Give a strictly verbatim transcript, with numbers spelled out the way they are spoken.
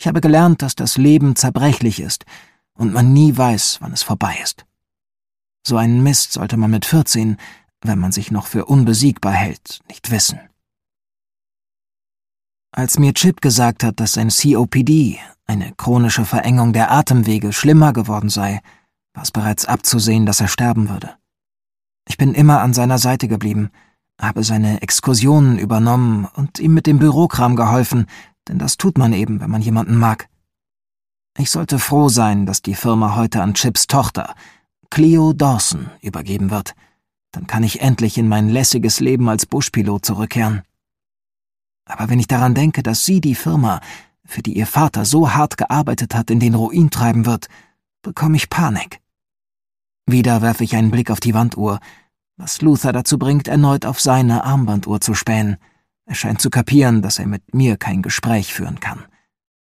Ich habe gelernt, dass das Leben zerbrechlich ist und man nie weiß, wann es vorbei ist. So einen Mist sollte man mit vierzehn, wenn man sich noch für unbesiegbar hält, nicht wissen. Als mir Chip gesagt hat, dass sein C O P D, eine chronische Verengung der Atemwege, schlimmer geworden sei, war es bereits abzusehen, dass er sterben würde. Ich bin immer an seiner Seite geblieben, habe seine Exkursionen übernommen und ihm mit dem Bürokram geholfen, denn das tut man eben, wenn man jemanden mag. Ich sollte froh sein, dass die Firma heute an Chips Tochter, Cleo Dawson, übergeben wird. Dann kann ich endlich in mein lässiges Leben als Buschpilot zurückkehren. Aber wenn ich daran denke, dass sie die Firma, für die ihr Vater so hart gearbeitet hat, in den Ruin treiben wird, bekomme ich Panik. Wieder werfe ich einen Blick auf die Wanduhr, was Luther dazu bringt, erneut auf seine Armbanduhr zu spähen. Er scheint zu kapieren, dass er mit mir kein Gespräch führen kann.